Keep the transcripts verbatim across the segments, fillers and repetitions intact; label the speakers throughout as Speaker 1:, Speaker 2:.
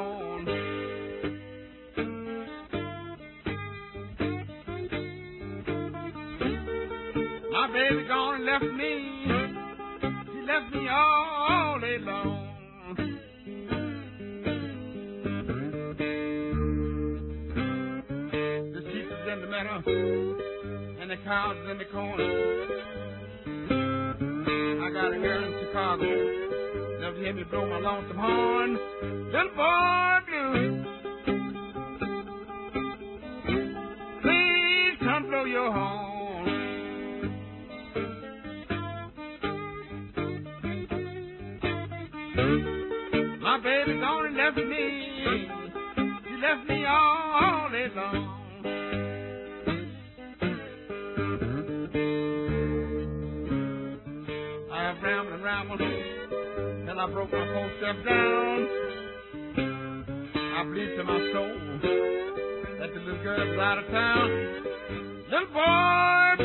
Speaker 1: on. My baby gone and left me. She left me all alone. The sheep is in the meadow and the cows is in the corner. I got a girl in Chicago. Never hear me blow my lonesome horn. Little boy blue, please come blow your horn. My baby gone and left me. She left me all alone. I have rambled and rambled till I broke my whole step down. I believe to my soul that the little girl is out of town. Little boy,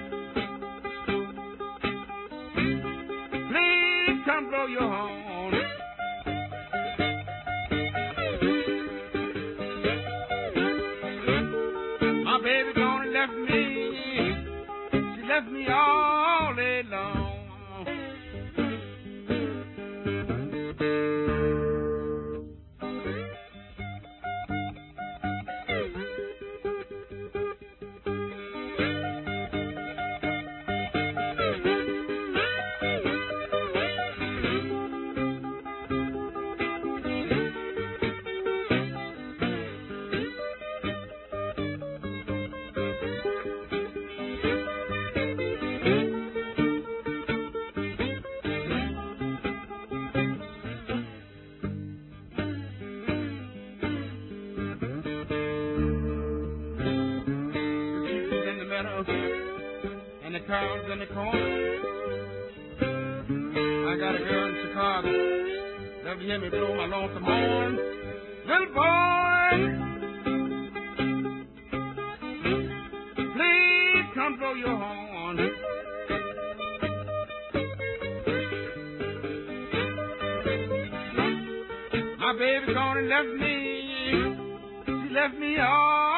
Speaker 1: please come blow your horn. My baby gone and left me. She left me all alone. And the cows in the corner. I got a girl in Chicago. Never hear me blow my lonesome horn. Little boy, please come blow your horn. My baby gone and left me. She left me all